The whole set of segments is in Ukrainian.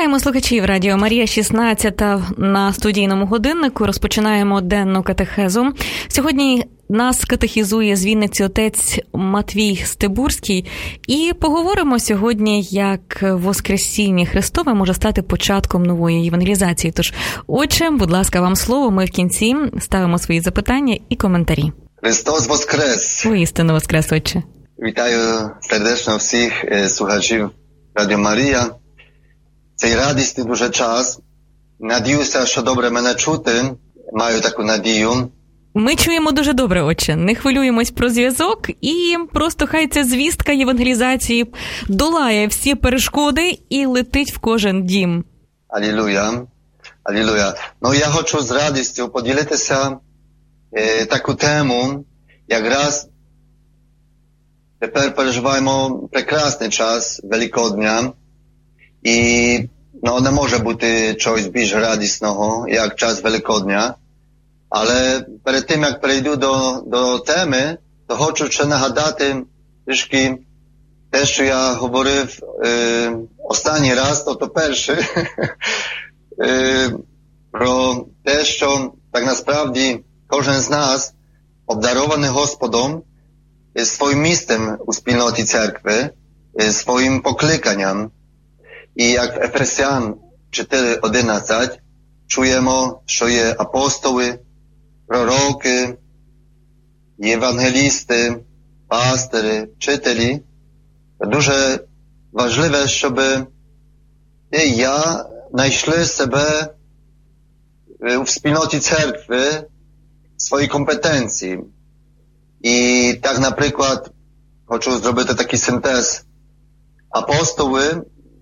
Вітаємо слухачів Радіо Марія, 16 на студійному годиннику. Розпочинаємо денну катехезу. Сьогодні нас катехізує з Вінниці отець Матвій Стебурський. І поговоримо сьогодні, як Воскресіння Христове може стати початком нової євангелізації. Тож, отче, будь ласка, вам слово. Ми в кінці ставимо свої запитання і коментарі. Христос Воскрес! Воістину Воскрес, отче. Вітаю сердечно всіх слухачів Радіо Марія. Цей радісний дуже час. Надіюся, що добре мене чути. Маю таку надію. Ми чуємо дуже добре, отче. Не хвилюємось про зв'язок і просто хай ця звістка євангелізації долає всі перешкоди і летить в кожен дім. Алілуя. Алілуя. Ну, я хочу з радістю поділитися таку тему. Якраз тепер переживаємо прекрасний час Великодня. І не може бути чогось більш радісного, як час Великодня. Але перед тим, як перейду до теми, то хочу ще нагадати трішки те, що я говорив останній раз, то перший, про те, що так насправді кожен з нас обдарований Господом своїм місцем у спільноті церкви, своїм покликанням. І як в Ефесян 4:11 чуємо, що є апостоли, пророки, євангелісти, пастири, вчителі. Дуже важливо, щоб ти і я знайшли себе в спільноті церкви, свої компетенції. І так, наприклад, хочу зробити такий синтез. Апостоли,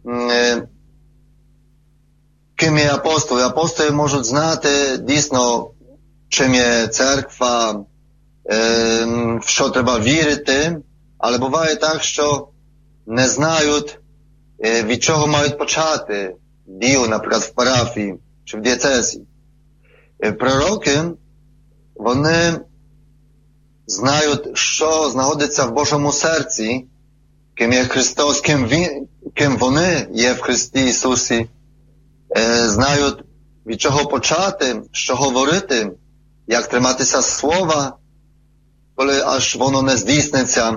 ким є апостоли? Апостоли можуть знати дійсно, чим є церква, в що треба вірити, але буває так, що не знають, від чого мають почати дію, наприклад, в парафії чи в дієцезі. Пророки, вони знають, що знаходиться в Божому серці, ким є Христос, ким вони є в Христі Ісусі, знають, від чого почати, що говорити, як триматися слова, коли аж воно не здійсниться.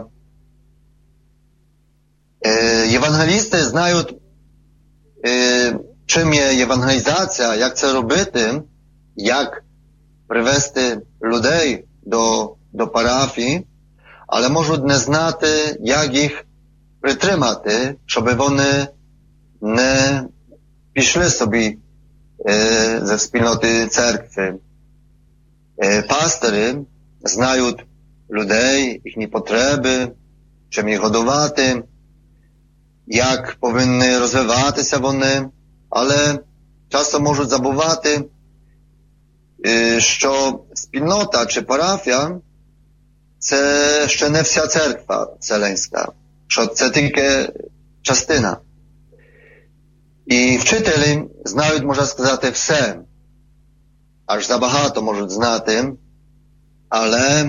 Євангелісти знають, чим є євангелізація, як це робити, як привести людей до парафії, але можуть не знати, як їх притримати, щоб вони не пішли собі ze спільноти церкви. Пастори знають людей, їхні потреби, чим їх годувати, як повинні розвиватися вони, але часто можуть забувати, що спільнота чи парафія – це ще не вся церква вселенська, що це тільки частина. І вчителі знають, можна сказати, все. Аж забагато можуть знати, але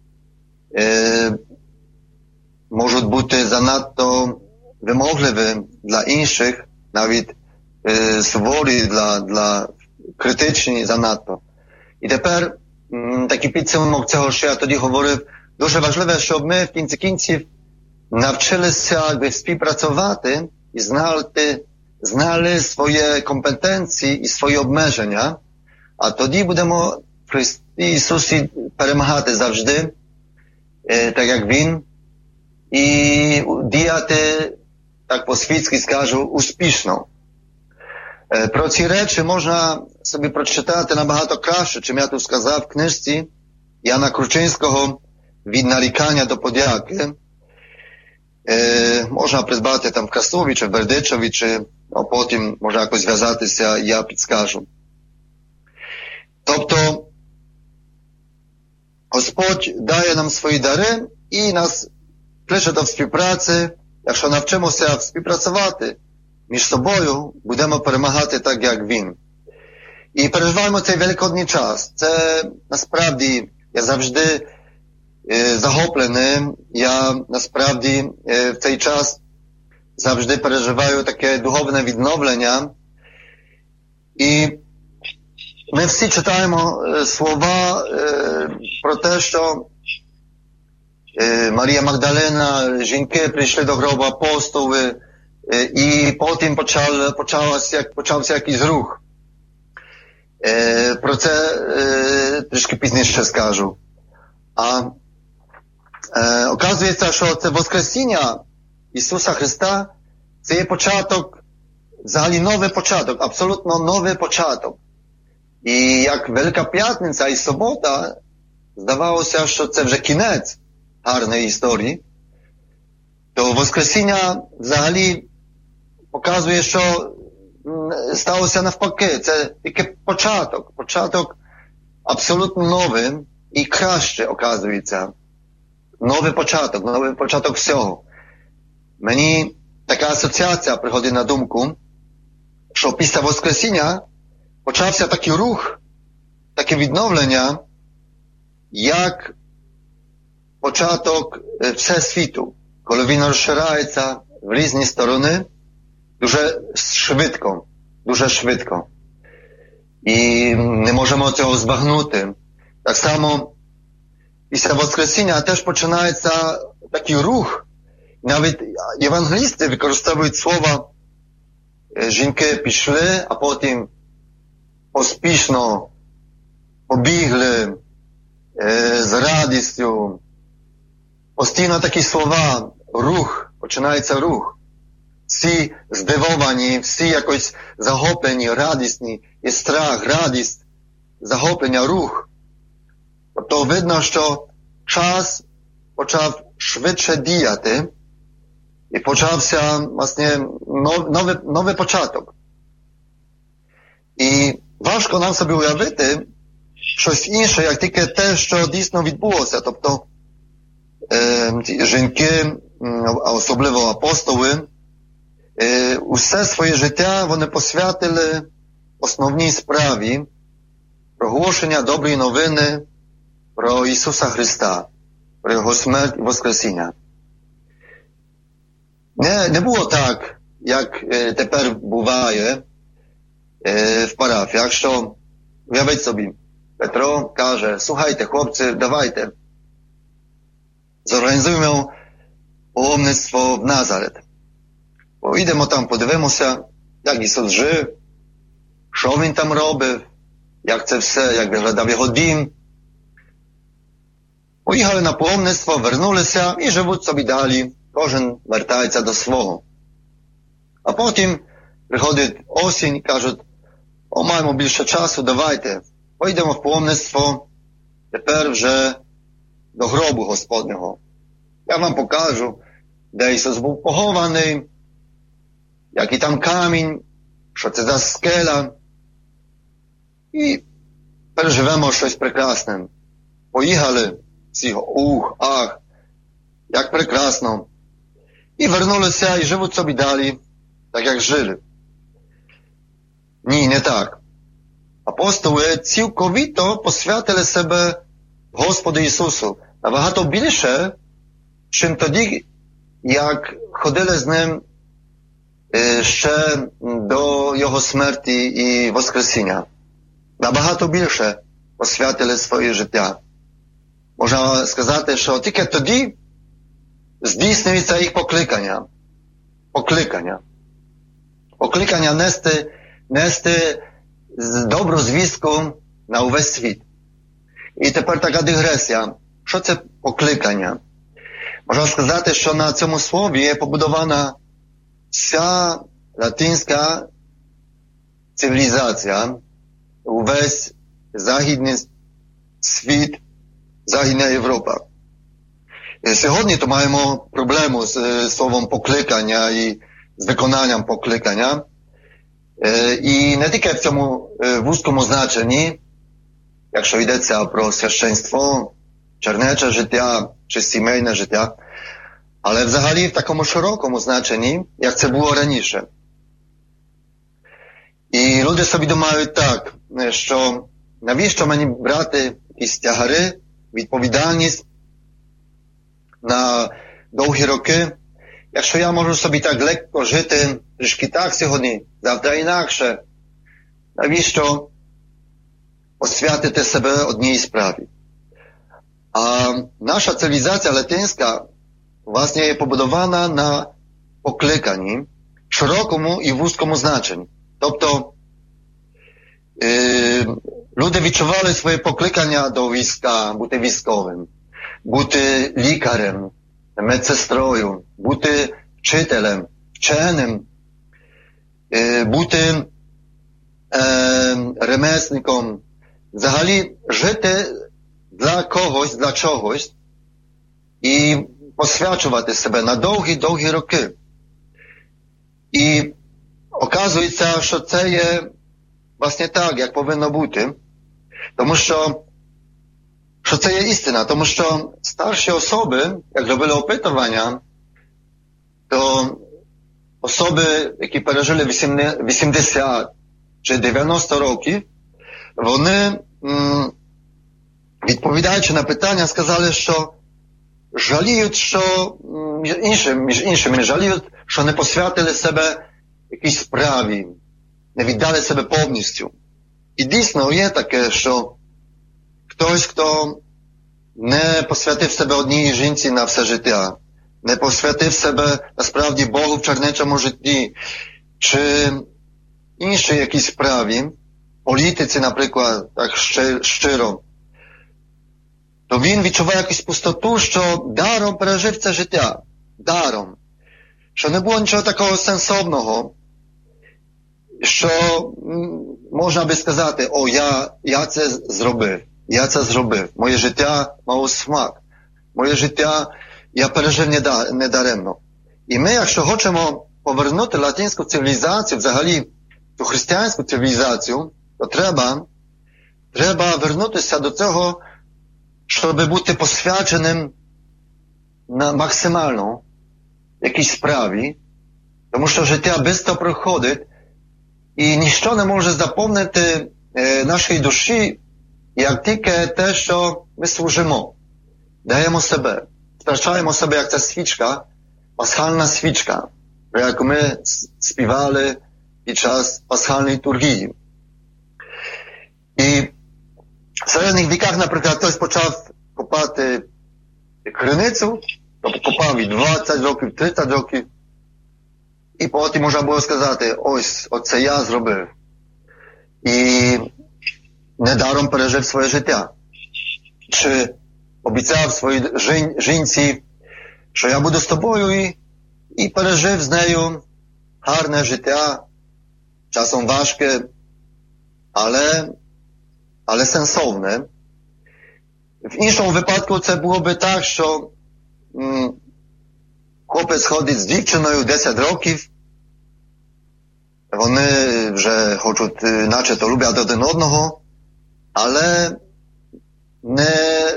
можуть бути занадто вимогливі для інших, навіть суворі, для критичні занадто. І тепер такий підсумок цього, що я тоді говорив, дуже важливо, щоб ми в кінці кінців навчилися співпрацювати і знали свої компетенції і свої обмеження, а тоді будемо в Христі Ісусі перемагати завжди, так як Він, і діяти, так по-світськи скажу, успішно. Про ці речі можна собі прочитати набагато краще, чим я тут сказав в книжці Яна Кручинського «Від нарікання до подяки». Можна придбати там в Красові, чи в Бердичеві, чи потім може якось зв'язатися, я підскажу. Тобто, Господь дає нам свої дари і нас кличе до співпраці. Якщо навчимося співпрацювати між собою, будемо перемагати так, як Він. І переживаємо цей великодній час. Це насправді, я завжди захоплений. Я насправді в цей час завжди переживають таке духовне відновлення. І ми всі читаємо слова про те, що Марія Магдалена, жінки прийшли до гробу апостоли, і потім почався якийсь рух. Про це трішки пізніше скажу. А оказується, що це Воскресіння Ісуса Христа, це є початок, взагалі новий початок, абсолютно новий початок. І як Велика П'ятниця і Субота, здавалося, що це вже кінець гарної історії, то Воскресіння взагалі показує, що сталося навпаки. Це тільки початок абсолютно новий і краще, оказується. Новий початок всього. Мені така асоціація приходить на думку, що після Воскресіння почався такий рух, таке відновлення, як початок всесвіту, коли він розширяється в різні сторони дуже швидко. І не можемо цього збагнути. Так само після Воскресіння теж починається такий рух. Навіть євангелісти використовують слова «жінки пішли», а потім поспішно побігли з радістю. Постійно такі слова, рух, починається рух. Всі здивовані, всі якось захоплені, радісні, і страх, радість, захоплення, рух. Тобто видно, що час почав швидше діяти і почався, власне, новий початок. І важко нам собі уявити щось інше, як тільки те, що дійсно відбулося. Тобто жінки, а особливо апостоли, усе своє життя вони посвятили основній справі проголошення доброї новини про Ісуса Христа, про Його смерть і Воскресіння. Не було так, як тепер буває в парафіях, що, уявіть собі, Петро каже: слухайте, хлопці, давайте, зорганізуємо паломництво в Назарет. Поїдемо там, подивимося, як Ісус жив, що Він там робив, як це все, як виглядав Його дім. Поїхали на паломництво, вернулися і живуть собі далі. Кожен вертається до свого. А потім приходить осінь і кажуть: маємо більше часу, давайте, поїдемо в паломництво, тепер вже до гробу Господнього. Я вам покажу, де Ісус був похований, який там камінь, що це за скеля. І переживемо щось прекрасне. Поїхали всі, ах, як прекрасно. І вернулися, і живуть собі далі, так як жили. Ні, не так. Апостоли цілковито посвятили себе Господу Ісусу. Набагато більше, чим тоді, як ходили з Ним ще до Його смерті і Воскресіння. Набагато більше посвятили своє життя. Можна сказати, що тільки тоді здійснюється їх покликання. Покликання нести добру звістку на увесь світ. І тепер така дигресія. Що це покликання? Можна сказати, що на цьому слові є побудована вся латинська цивілізація, увесь західний світ, Західна Європа. І сьогодні то маємо проблему з словом покликання і з виконанням покликання. І не тільки в цьому вузькому значенні, якщо йдеться про священство, чернече життя чи сімейне життя, але взагалі в такому широкому значенні, як це було раніше. І люди собі думають так, що навіщо мені брати якісь тягари, відповідальність на довгі роки, якщо я можу собі так легко жити, трішки так сьогодні, завтра інакше, навіщо освятити себе одній справі? А наша цивілізація латинська, власне, є побудована на покликанні, широкому і вузькому значенні. Тобто, люди відчували своє покликання до війська, бути військовим, бути лікарем, медсестрою, бути вчителем, вченим, бути ремесником, взагалі жити для когось, для чогось і посвячувати себе на довгі роки. І оказується, що це є власне так, як повинно бути, тому що це є істина, тому що старші особи, як робили опитування, то особи, які пережили 80 чи 90 років, вони, відповідаючи на питання, сказали, що жаліють, що між іншими жаліють, що не посвятили себе якійсь справі, не віддали себе повністю. І дійсно є таке, що хтось, хто не посвятив себе одній жінці на все життя, не посвятив себе насправді Богу в чернечому житті, чи іншій якійсь справі, політиці, наприклад, так щиро, то він відчуває якусь пустоту, що даром пережив це життя. Даром. Що не було нічого такого сенсовного, що можна би сказати, я це зробив. Моє життя мало смак. Моє життя я пережив недаремно. І ми, якщо хочемо повернути латинську цивілізацію, взагалі ту християнську цивілізацію, то треба вернутися до цього, щоб бути посвяченим максимально якійсь справі, тому що життя швидко проходить, і ніщо не може заповнити нашої душі, як тільки те, що ми служимо. Даємо себе, старчаємо себе, як ця свічка, пасхальна свічка, про яку ми співали під час пасхальної літургії. І в середніх віках, наприклад, хтось почав копати криницю, тобто копав і 20 років, 30 років, і потім можна було сказати, оце я зробив. І недаром пережив своє життя. Чи обіцяв своїй жінці, що я буду з тобою, і пережив з нею гарне життя, часом важке, але сенсовне. В іншому випадку це було би так, що хлопець ходить з дівчиною 10 років, вони вже хочуть, начебто люблять один одного, але не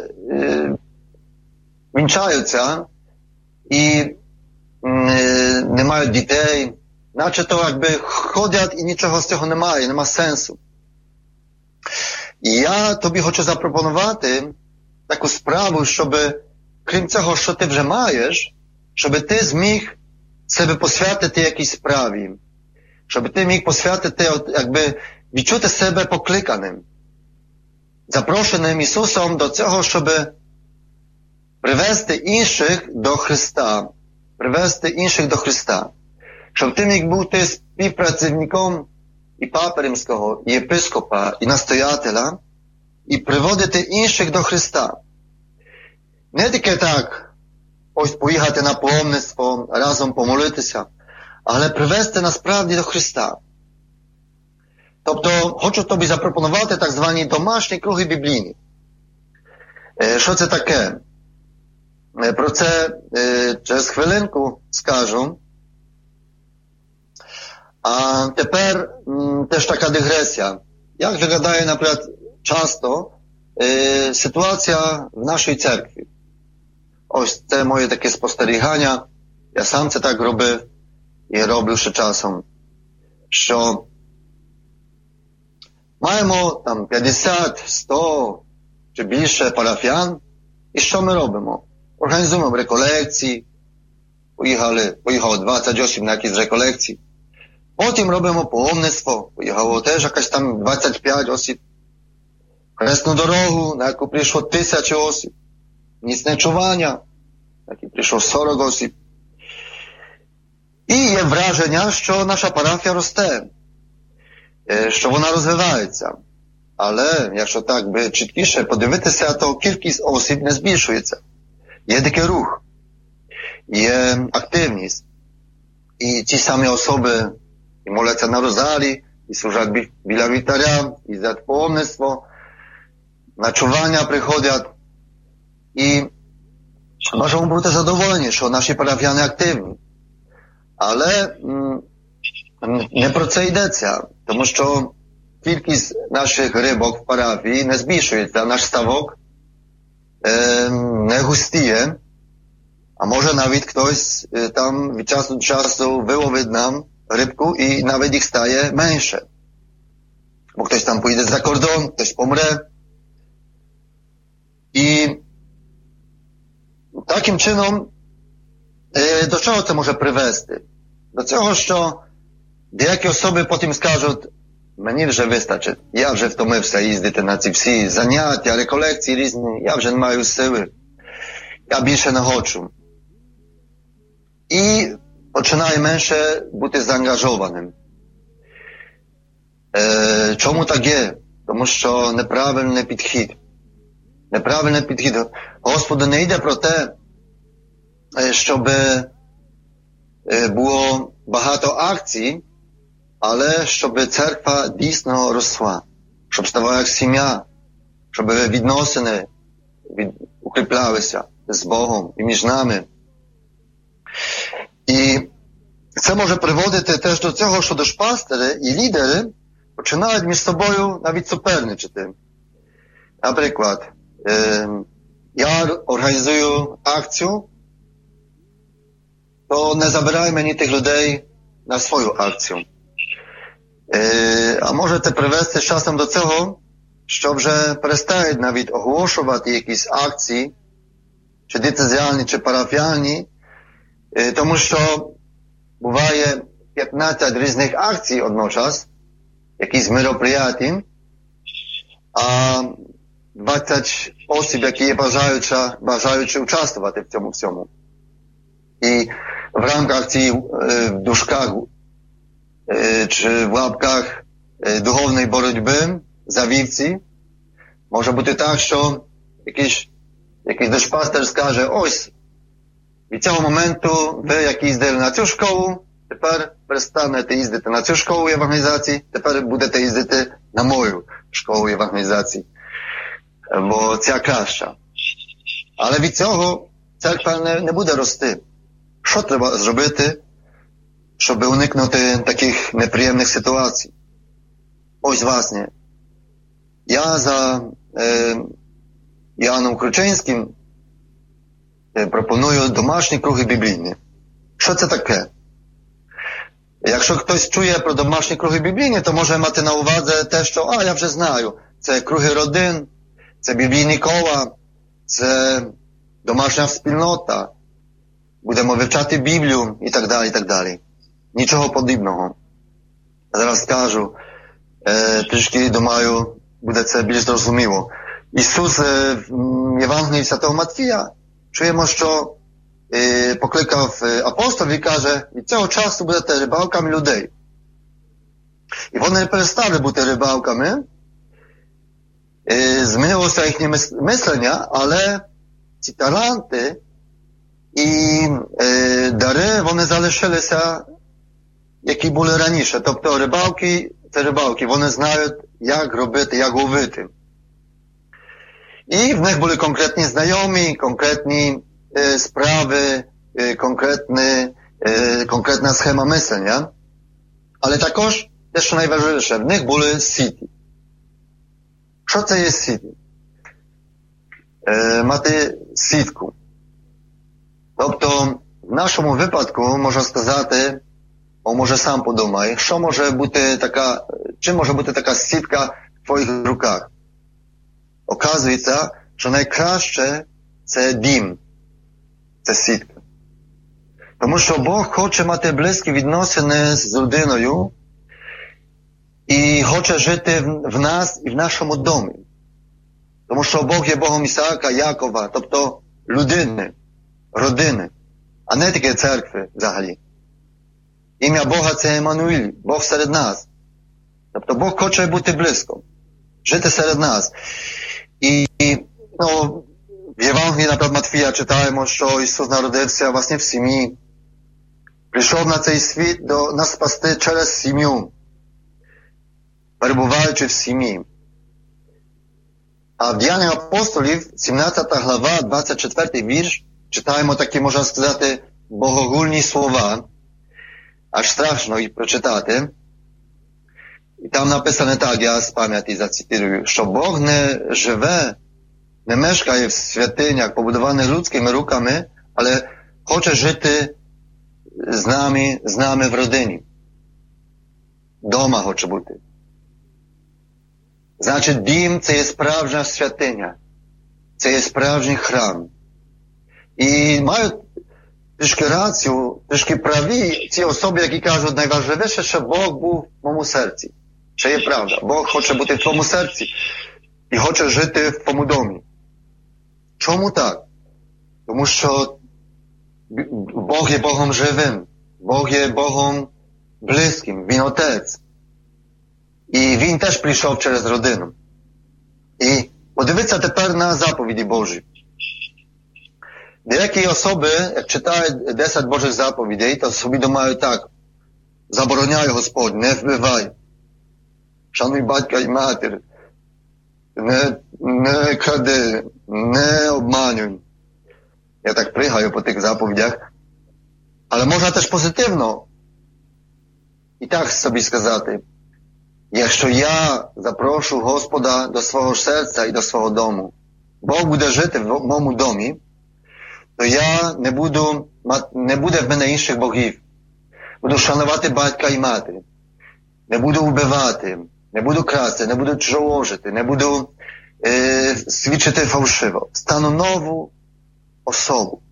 вінчаються і не мають дітей, начебто якби ходять і нічого з цього немає, нема сенсу. І я тобі хочу запропонувати таку справу, щоб, крім цього, що ти вже маєш, щоб ти зміг себе посвятити якійсь справі, щоб ти міг посвятити, якби відчути себе покликаним, запрошеним Ісусом до цього, щоб привести інших до Христа, щоб ти міг бути співпрацівником і Папи Римського, і єпископа, і настоятеля, і приводити інших до Христа. Не тільки так, поїхати на паломництво, разом помолитися, але привести насправді до Христа. Тобто, хочу тобі запропонувати так звані домашні круги біблійні. Що це таке? Про це через хвилинку скажу. А тепер теж така дигресія. Як виглядає, наприклад, часто ситуація в нашій церкві? Ось це моє таке спостерігання. Я сам це так робив і роблю ще часом. Що маємо там 50, 100 чи більше парафіян. І що ми робимо? Організуємо реколекції, поїхало 20 осіб на якісь реколекції. Потім робимо паломництво, поїхало теж якась там 25 осіб. Хресну дорогу, на яку прийшло 1000 осіб. Нічне чування, на яку прийшло 40 осіб. І є враження, що наша парафія росте, що вона розвивається. Але, якщо так би чіткіше подивитися, то кількість осіб не збільшується. Є такий рух, є активність. І ті самі особи і моляться на розарі, і служать біля вівтаря, і за паломництво, на чування приходять. І можемо бути задоволені, що наші парафіяни активні. Але не про це йдеться, тому що кількість наших рибок в парафії не збільшується, наш ставок не густіє, а може навіть хтось там від часу до часу виловить нам рибку і навіть їх стає менше. Бо хтось там поїде за кордон, хтось помре. І таким чином до чого це може привести? До цього, що деякі особи потім скажуть, мені вже вистачить, я вже втомився їздити на ці всі заняття, реколекції різні, я вже не маю сили, я більше не хочу. І починає менше бути заангажованим. Чому так є? Тому що неправильний підхід. Неправильний підхід. Господу не йде про те, щоб було багато акцій, але щоб церква дійсно росла, щоб ставала як сім'я, щоб відносини укріплялися з Богом і між нами. І це може приводити теж до цього, що душпастери і лідери починають між собою навіть суперничати. Наприклад, я організую акцію, то не забирай мені тих людей на свою акцію. А може це привести з часом до цього, що вже перестають навіть оголошувати якісь акції, чи діцезіальні, чи парафіальні, тому що буває 15 різних акцій одночас, якісь мероприятий, а 20 осіб, які є бажаючи участвувати в цьому всьому. І в рамках цієї в дужках чи в лапках духовної боротьби за вівці може бути так, що якийсь душпастер скаже, ось, від цього моменту ви, як їздили на цю школу, тепер перестанете їздити на цю школу евангелізації, тепер будете їздити на мою школу евангелізації, бо ця краща. Але від цього церква не буде рости. Що треба зробити, щоб уникнути таких неприємних ситуацій? Ось, власне, я за Іоанном Кручинським пропоную домашні круги біблійні. Що це таке? Якщо хтось чує про домашні круги біблійні, то може мати на увазі те, що, я вже знаю, це круги родин, це біблійні кола, це домашня спільнота, будемо вивчати Біблію і так далі, і так далі. Нічого подібного. Зараз скажу, трішки, думаю, буде це більш зрозуміло. Ісус в Євангелії Святого Матвія чуємо, що покликав апостолів і каже, від цього часу будете рибалками людей. І вони не перестали бути рибалками, змінилося їхнє мислення, але ці таланти і дари, вони залишилися, які були раніше. Тобто рибалки – це рибалки, вони знають, як робити, як ловити. І в них були конкретні знайомі, конкретні справи, конкретна схема мислення. Але також, те, що найважливіше, в них були сіті. Що це є сіті? Мати сітку. Тобто, в нашому випадку, можна сказати, може сам подумай, чим може бути така сітка в твоїх руках? Оказується, що найкраще це дім, це сітка. Тому що Бог хоче мати близькі відносини з людиною і хоче жити в нас і в нашому домі. Тому що Бог є Богом Ісаака, Якова, тобто людини, родини, а не тільки церкви взагалі. Ім'я Бога – це Еммануїль, Бог серед нас. Тобто Бог хоче бути близько, жити серед нас. І в Євангелії, наприклад, Матфія читаємо, що Ісус народився власне в сім'ї. Прийшов на цей світ нас спасти через сім'ю, перебуваючи в сім'ї. А в Діяннях апостолів, 17 глава, 24 вірш, читаємо такі, можна сказати, богогульні слова. Аж страшно їх прочитати. І там написано так, я з пам'яті зацитую, що Бог не живе, не мешкає в святинях, побудованих людськими руками, але хоче жити з нами в родині. Дома хоче бути. Значить, дім – це є справжня святиня. Це є справжній храм. І мають трішки рацію, трішки праві ці особи, які кажуть, найважливіше, що Бог був в моєму серці. Що є правда. Бог хоче бути в твоєму серці і хоче жити в твоєму домі. Чому так? Тому що Бог є Богом живим. Бог є Богом близьким. Він Отець. І Він теж прийшов через родину. І подивіться тепер на заповіді Божі. Деякі особи, як читають 10 Божих заповідей, то собі думають так: забороняй Господь, не вбивай, шануй батька і матір, не кради, не обманюй. Я так пригаю по тих заповідях. Але можна теж позитивно і так собі сказати: якщо я запрошу Господа до свого серця і до свого дому, Бог буде жити в моєму домі, то я не буде в мене інших богів. Буду шанувати батька і матері. Не буду вбивати, не буду красти, не буду чоложити, не буду свідчити фальшиво. Стану нову особу.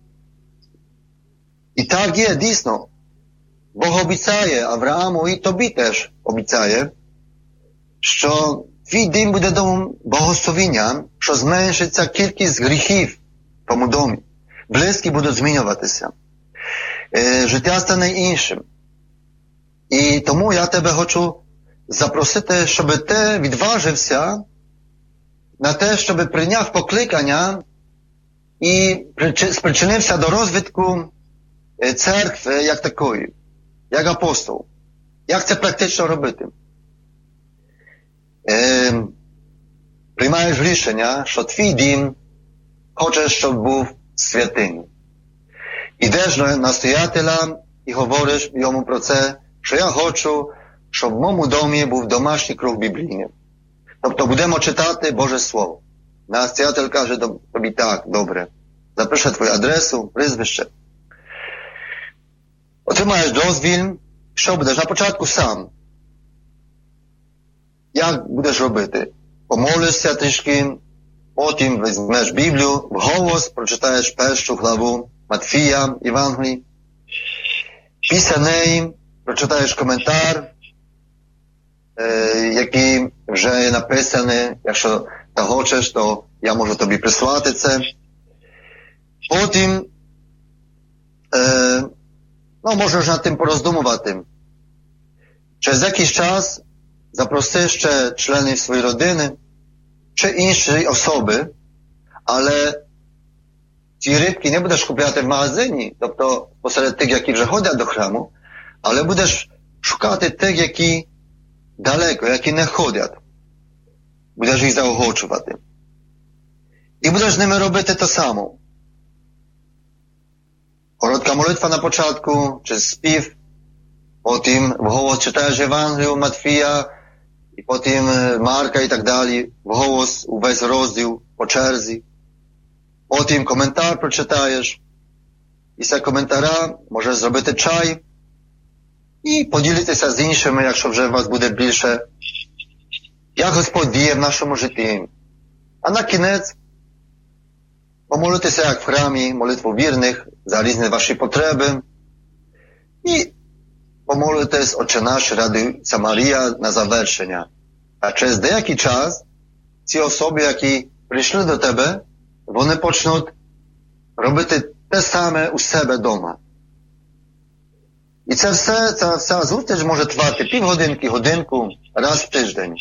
І так є, дійсно. Бог обіцяє Аврааму і тобі теж обіцяє, що твій дім буде домом благословіння, що зменшиться кількість гріхів в тому домі. Близькі будуть змінюватися. Життя стане іншим. І тому я тебе хочу запросити, щоб ти відважився на те, щоб прийняв покликання і спричинився до розвитку церкви як такої, як апостол. Як це практично робити? Приймаєш рішення, що твій дім хочеш, щоб був святиню. Ідеш до настоятеля і говориш йому про це, що я хочу, щоб в моєму домі був домашній круг біблійний. Тобто будемо читати Боже Слово. Настоятель каже тобі: так, добре. Запише твою адресу, прізвище. Отримаєш дозвіл, що будеш на початку сам. Як будеш робити? Помолишся трішки, потім візьмеш Біблію, вголос прочитаєш першу главу Матфія, Євангелії. Після неї прочитаєш коментар, який вже написаний. Якщо ти хочеш, то я можу тобі прислати це. Потім можеш над тим пороздумувати. Через якийсь час запроси ще членів своєї родини чи інші особи, але ці рибки не будеш купляти в магазині, тобто посеред тих, які вже ходять до храму, але будеш шукати тих, які далеко, які не ходять. Будеш їх заохочувати. І будеш з ними робити те саме. Коротка молитва на початку, чи спів, потім вголос читаєш Євангелію Матфія, і потім Марка і так далі, вголос увесь розділ по черзі. Потім коментар прочитаєш. Після коментаря можеш зробити чай і поділитися з іншими, якщо вже вас буде більше, як Господь діє в нашому житті. А на кінець помолитися, як в храмі, молитву вірних за різні ваші потреби, і помолитесь «Отче наш», радується Марія на завершення. А через деякий час ці особи, які прийшли до тебе, вони почнуть робити те саме у себе вдома. І ця вся зустріч може тривати півгодинки, годинку, раз в тиждень.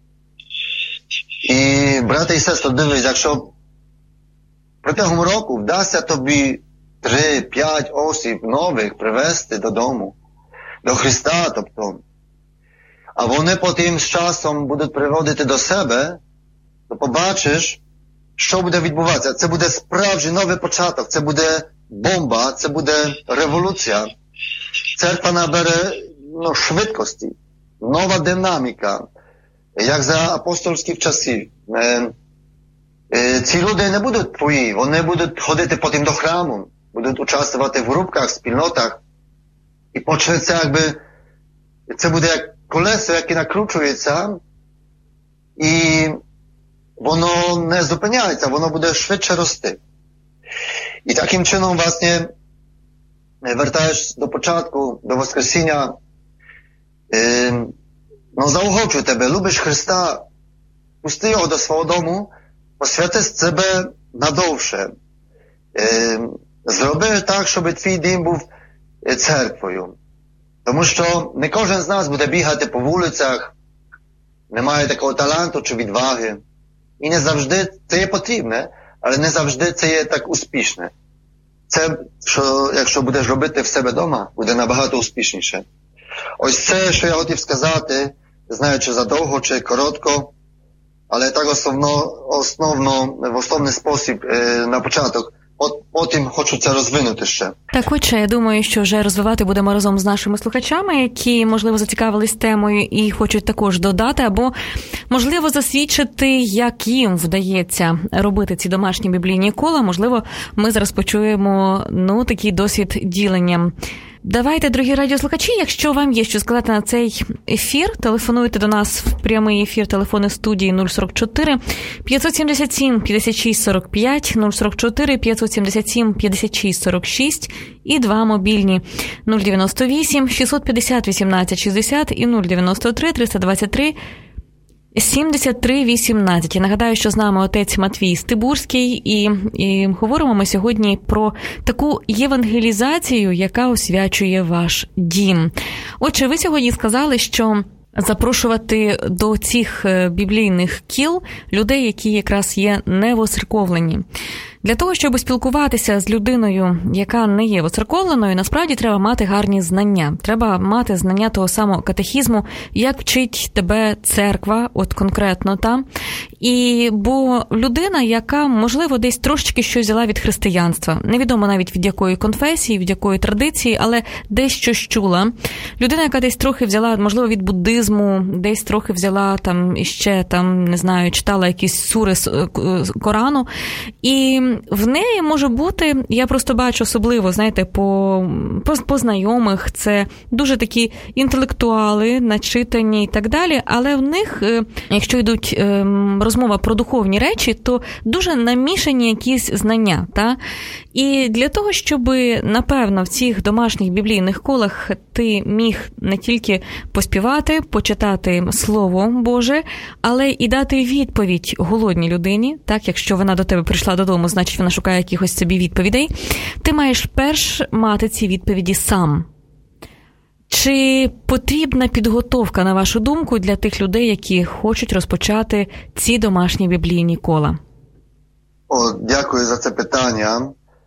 І, брати і сестри, дивись, якщо протягом року вдасться тобі 3-5 осіб нових привести додому, до Христа, тобто, а вони потім з часом будуть приводити до себе, то побачиш, що буде відбуватися. Це буде справжній новий початок, це буде бомба, це буде революція. Церква набере швидкості, нова динаміка, як за апостольських часів. Ці люди не будуть твої, вони будуть ходити потім до храму, будуть участвувати в групках, спільнотах, і почнеться якби, це буде як колесо, яке накручується, і воно не зупиняється, воно буде швидше рости. І таким чином, власне, вертаєш до початку, до Воскресіння, заохочую тебе, любиш Христа, пусти його до свого дому, посвяти себе надовше. Зроби так, щоб твій дім був церквою. Тому що не кожен з нас буде бігати по вулицях, не має такого таланту чи відваги. І не завжди це є потрібне, але не завжди це є так успішне. Це, якщо будеш робити в себе вдома, буде набагато успішніше. Ось це, що я хотів сказати, не знаю, чи задовго, чи коротко, але так в основний спосіб на початок. Потім хочу це розвинути ще. Так, отже, я думаю, що вже розвивати будемо разом з нашими слухачами, які, можливо, зацікавились темою і хочуть також додати, або, можливо, засвідчити, як їм вдається робити ці домашні біблійні кола. Можливо, ми зараз почуємо, такий досвід ділення. Давайте, дорогі радіослухачі, якщо вам є що сказати на цей ефір, телефонуйте до нас в прямий ефір, телефони студії 044 577 56 45, 044 577 56 46 і 2 мобільні 098 650 18 60 і 093 323 73-18. Я нагадаю, що з нами отець Матвій Стебурський, і говоримо ми сьогодні про таку євангелізацію, яка освячує ваш дім. Отже, ви сьогодні сказали, що запрошувати до цих біблійних кіл людей, які якраз є невоцерковлені. Для того, щоб спілкуватися з людиною, яка не є воцерковленою, насправді треба мати гарні знання. Треба мати знання того самого катехізму, як вчить тебе церква, от конкретно там. Бо людина, яка, можливо, десь трошечки щось взяла від християнства, невідомо навіть від якої конфесії, від якої традиції, але десь щось чула. Людина, яка десь трохи взяла, можливо, від буддизму, десь трохи взяла іще, не знаю, читала якісь сури з Корану, і в неї може бути, я просто бачу особливо, знаєте, по знайомих, це дуже такі інтелектуали, начитані і так далі, але в них, якщо йдуть розмова про духовні речі, то дуже намішані якісь знання, та? І для того, щоб, напевно, в цих домашніх біблійних колах ти міг не тільки поспівати, почитати Слово Боже, але і дати відповідь голодній людині, так, якщо вона до тебе прийшла додому, значить вона шукає якихось собі відповідей, ти маєш перш мати ці відповіді сам. Чи потрібна підготовка, на вашу думку, для тих людей, які хочуть розпочати ці домашні біблійні кола? Дякую за це питання.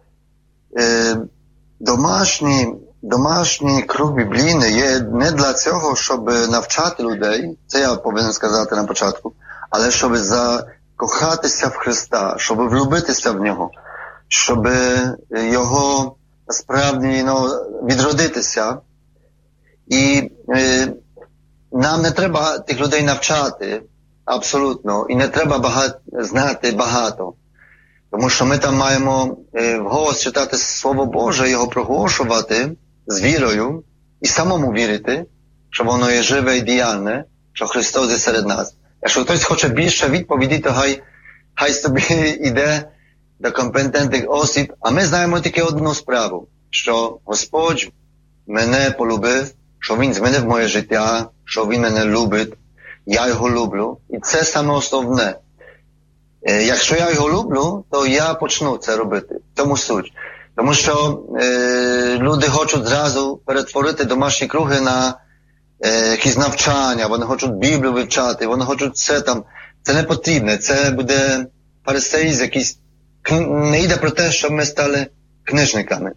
Домашній круг біблійний є не для цього, щоб навчати людей, це я повинен сказати на початку, але щоб закохатися в Христа, щоб влюбитися в Нього, щоб Його насправді відродитися. І нам не треба тих людей навчати абсолютно, і не треба знати багато. Тому що ми там маємо вголос читати Слово Боже, його проголошувати з вірою і самому вірити, що воно є живе і діяльне, що Христос є серед нас. Якщо хтось хоче більше відповіді, то хай собі йде до компетентних осіб. А ми знаємо тільки одну справу, що Господь мене полюбив, що він змінив моє життя, що він мене любить, я його люблю. І це саме основне. Якщо я його люблю, то я почну це робити. В цьому суть. Тому що люди хочуть зразу перетворити домашні круги на якісь навчання, вони хочуть Біблію вивчати, вони хочуть все там. Це не потрібне, це буде фарисеїзм якийсь. Не йде про те, щоб ми стали книжниками.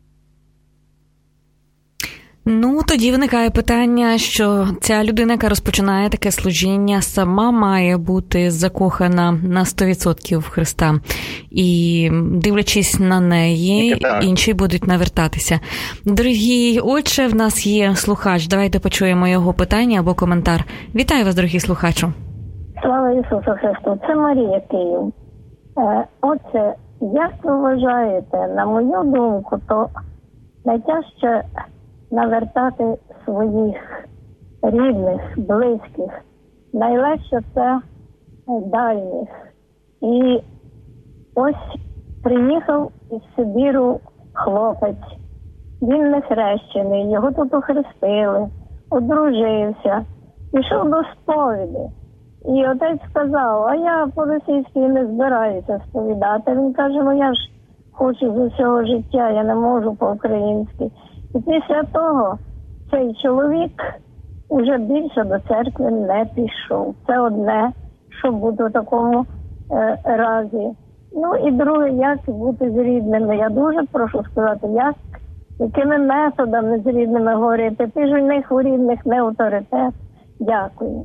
Ну, тоді виникає питання, що ця людина, яка розпочинає таке служіння, сама має бути закохана на 100% в Христа. І, дивлячись на неї, інші будуть навертатися. Дорогі отче, в нас є слухач. Давайте почуємо його питання або коментар. Вітаю вас, дорогі слухачу. Слава Ісусу Христу. Це Марія, Київ. Отже, як ви вважаєте, на мою думку, то найтяжче навертати своїх рідних, близьких. Найлегше це дальніх. І ось приїхав із Сибіру хлопець. Він не хрещений, його тут охрестили, одружився, пішов до сповіді. І отець сказав, а я по-російськи не збираюся сповідати. Він каже, ну я ж хочу з усього життя, я не можу по-українськи. І після того цей чоловік уже більше до церкви не пішов. Це одне, що буде в такому разі. Ну і друге, як бути з рідними. Я дуже прошу сказати, якими методами з рідними говорити. Ти ж у них у рідних не авторитет. Дякую.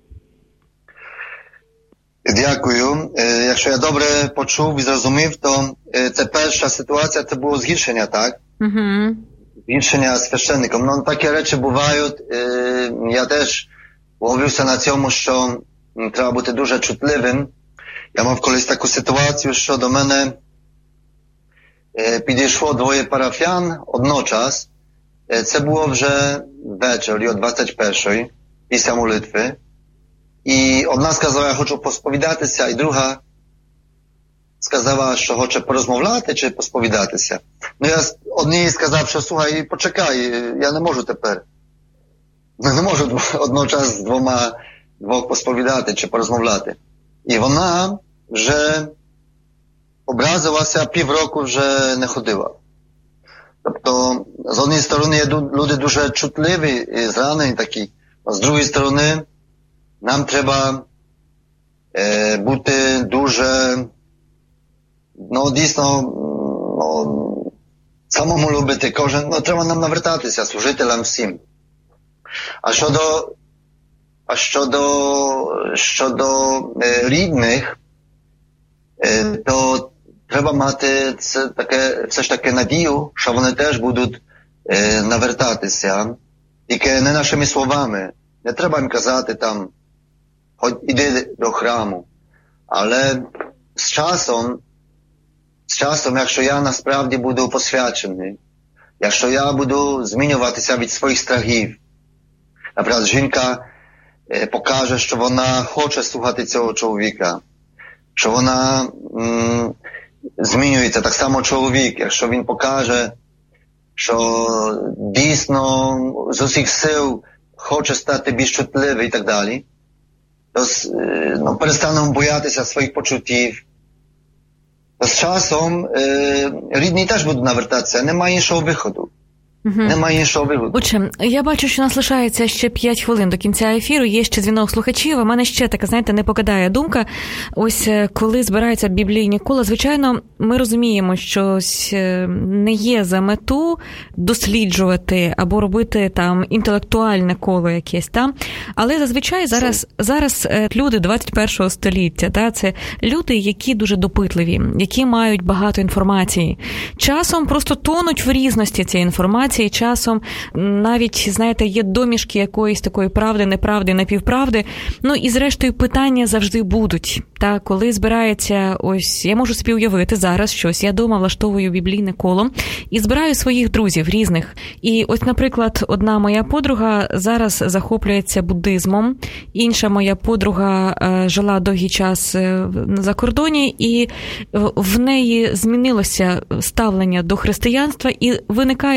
Дякую. Якщо я добре почув і зрозумів, то це перша ситуація, це було згіршення, так? Угу. Згіршення священником. Ну, такі речі бувають. Я теж ловився на цьому, що треба бути дуже чутливим. Я мав колись таку ситуацію, що до мене підійшло двоє парафіян одночас. Це було вже ввечері о 21-й, після молитви. І одна сказала, я хочу посповідатися, і друга сказала, що хоче порозмовляти чи посповідатися. Ну, я одній сказав, що слухай, почекай, я не можу тепер. Не можу одночасно з двох посповідати чи порозмовляти. І вона вже образилася, півроку вже не ходила. Тобто, з однієї сторони, люди дуже чутливі і зранені такі, а з другої сторони, нам треба бути дуже, дійсно, самому любити кожен, треба нам навертатися, служителям всім. А щодо рідних, то треба мати все ж таки надію, що вони теж будуть навертатися, тільки не нашими словами. Не треба їм казати там, хоч іди до храму. Але з часом, якщо я насправді буду посвячений, якщо я буду змінюватися від своїх страхів, наприклад, жінка покаже, що вона хоче слухати цього чоловіка, що вона змінюється, так само чоловік, якщо він покаже, що дійсно з усіх сил хоче стати більш чутливий і так далі, то перестанемо боятися своїх почуттів. То з часом рідні теж будуть навертатися, немає іншого виходу. Немає іншого виходу. Отже, я бачу, що нас лишається ще 5 хвилин до кінця ефіру, є ще дзвінок слухачів, а мене ще така, знаєте, не покидає думка. Ось коли збираються біблійні кола, звичайно, ми розуміємо, що не є за мету досліджувати або робити там інтелектуальне коло якесь там, але зазвичай зараз люди 21-го століття, це люди, які дуже допитливі, які мають багато інформації. Часом просто тонуть в різності цієї інформації, часом навіть, знаєте, є домішки якоїсь такої правди, неправди, напівправди. Ну і зрештою питання завжди будуть. Коли збирається, ось, я можу собі уявити зараз щось, я дома влаштовую біблійне коло і збираю своїх друзів різних. І ось, наприклад, одна моя подруга зараз захоплюється буддизмом, інша моя подруга жила довгий час за кордоні, і в неї змінилося ставлення до християнства, і виникає дуже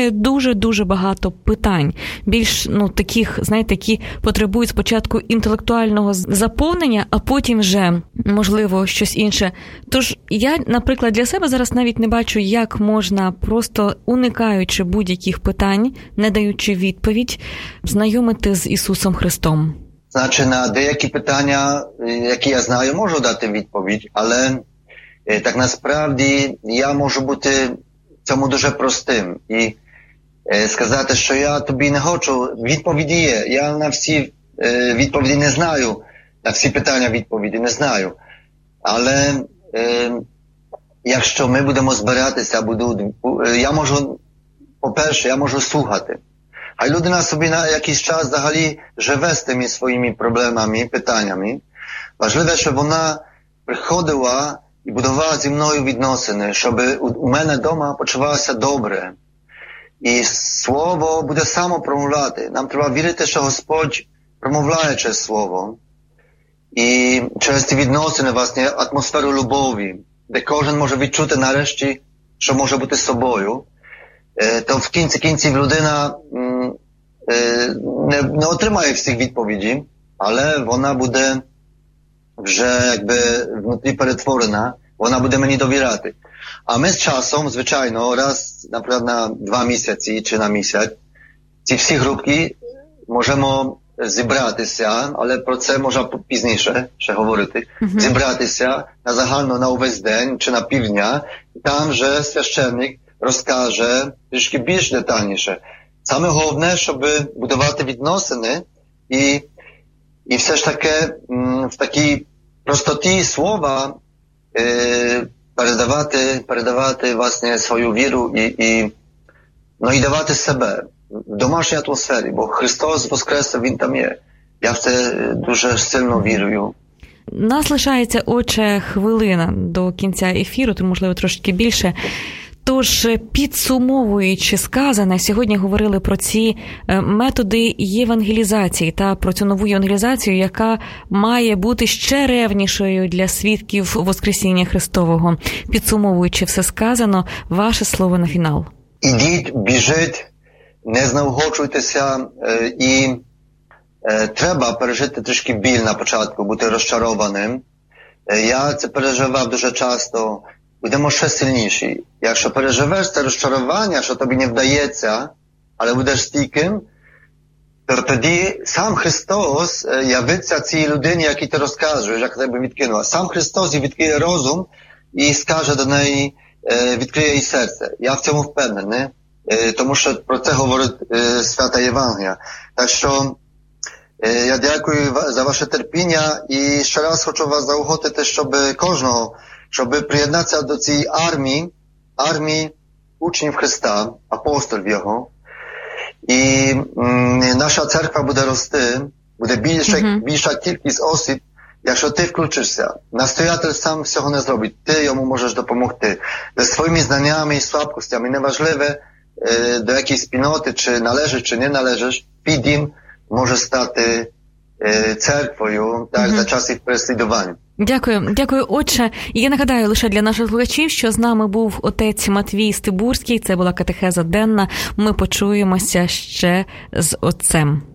дуже багато питань. Більш, таких, знаєте, які потребують спочатку інтелектуального заповнення, а потім вже, можливо, щось інше. Тож я, наприклад, для себе зараз навіть не бачу, як можна просто, уникаючи будь-яких питань, не даючи відповідь, знайомити з Ісусом Христом. Значить, на деякі питання, які я знаю, можу дати відповідь, але так насправді я можу бути в цьому дуже простим і сказати, що я тобі не хочу, відповіді є. Я на всі відповіді не знаю, на всі питання відповіді не знаю. Але якщо ми будемо збиратися, я можу, по-перше, я можу слухати. Хай людина собі на якийсь час взагалі живе з тими своїми проблемами, питаннями. Важливо, щоб вона приходила і будувала зі мною відносини, щоб у мене вдома почувалося добре. І Слово буде само промовляти. Нам треба вірити, що Господь промовляє через Слово. І через ці відносини, власне, атмосферу любові, де кожен може відчути нарешті, що може бути собою, то в кінці кінців людина не отримає всіх відповідей, але вона буде вже якби внутрі перетворена, вона буде мені довіряти. А ми з часом, звичайно, раз, наприклад, на 2 місяці чи на місяць, ці всі групки можемо зібратися, але про це можна пізніше ще говорити, зібратися на загально на увесь день чи на півдня, і там вже священник розкаже трішки більш детальніше. Саме головне, щоб будувати відносини і все ж таки в такій простоті слова передавати власне свою віру і давати себе в домашній атмосфері, бо Христос воскрес, Він там є. Я в це дуже сильно вірю. Нас лишається, отче, хвилина до кінця ефіру, то, можливо, трошки більше. Тож, підсумовуючи сказане, сьогодні говорили про ці методи євангелізації та про цю нову євангелізацію, яка має бути ще ревнішою для свідків Воскресіння Христового. Підсумовуючи все сказано, ваше слово на фінал. Ідіть, біжіть, не знеохочуйтеся і треба пережити трішки біль на початку, бути розчарованим. Я це переживав дуже часто. Будемо ще сильніші. Якщо переживеш це розчарування, що тобі не вдається, але будеш стійким, то тоді сам Христос явиться цій людині, якій ти розкажеш, як тебе відкинула. Сам Христос їй відкриє розум і скаже до неї, відкриє їй серце. Я в цьому впевнений, тому що про це говорить Свята Євангелія. Так що я дякую за ваше терпіння і ще раз хочу вас заохотити, щоб кожного, щоб приєднатися до цієї армії учнів Христа, апостолів Його. І наша церква буде рости, буде більша кількість осіб, якщо ти включишся. Настоятель сам всього не зробить, ти йому можеш допомогти. Зі своїми знаннями і слабкостями, неважливе до якої спільноти, чи належиш, чи не належиш, підім може стати церквою за часів переслідування. Дякую, отче. І я нагадаю лише для наших слухачів, що з нами був отець Матвій Стебурський, це була катехеза денна. Ми почуємося ще з отцем.